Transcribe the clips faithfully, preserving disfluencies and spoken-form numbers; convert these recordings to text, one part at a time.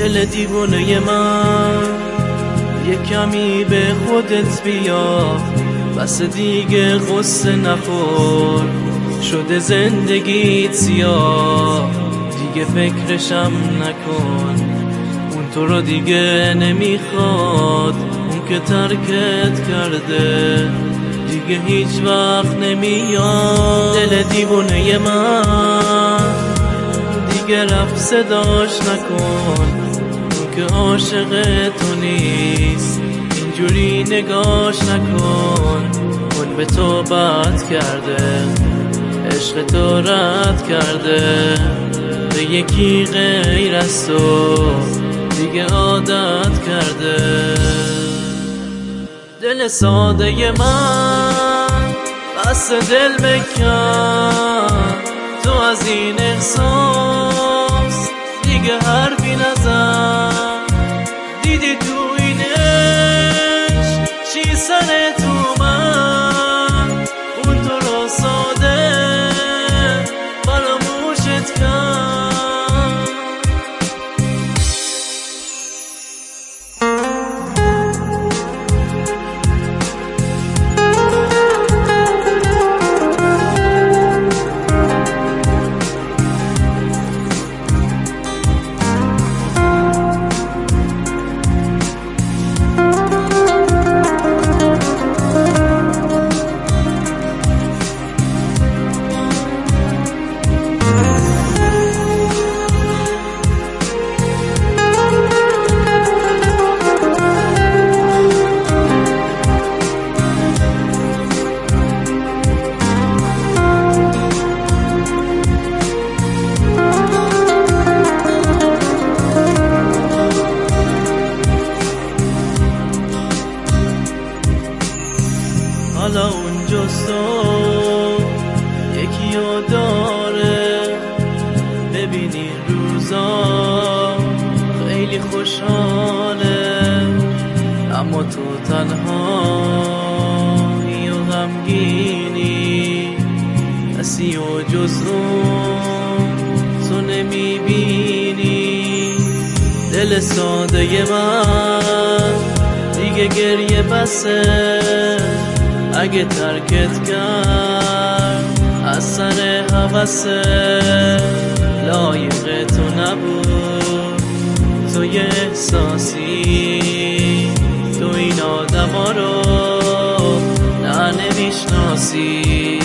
دل دیوونه من یه کمی به خودت بیا، بس دیگه غصه نخور، شده زندگیت سیاه، دیگه فکرشم نکن، اون تو رو دیگه نمیخواد، اون که ترکت کرده دیگه هیچ وقت نمیاد. دل دیوونه من دیگه رفت صداش نکن، اون که عاشق تو نیست اینجوری نگاش نکن، اون به تو بد کرده، عشق تو رد کرده، به یکی غیر از تو دیگه عادت کرده. دل ساده من بس دل بکن، تو از این احساس دیگه حرفی نزن، دیدی تو این عشق چی سر تو من، اون تو رو ساده فراموشت کرد. حالا اونجا تو یکی رو داره، ببینی روزا خیلی خوشحاله، اما تو تنهایی و غمگینی، کسی و جز اون تو نمیبینی. دل ساده من دیگه گریه بسه، اگه ترکت کرد از سر هوسه، لایق تو نبود، تو یه احساسی، تو این آدم ها رو نه نمیشناسی.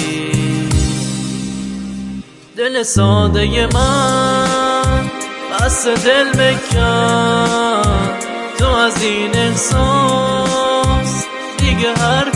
دل ساده من بس دل بکن، تو از این احساس دیگه حرف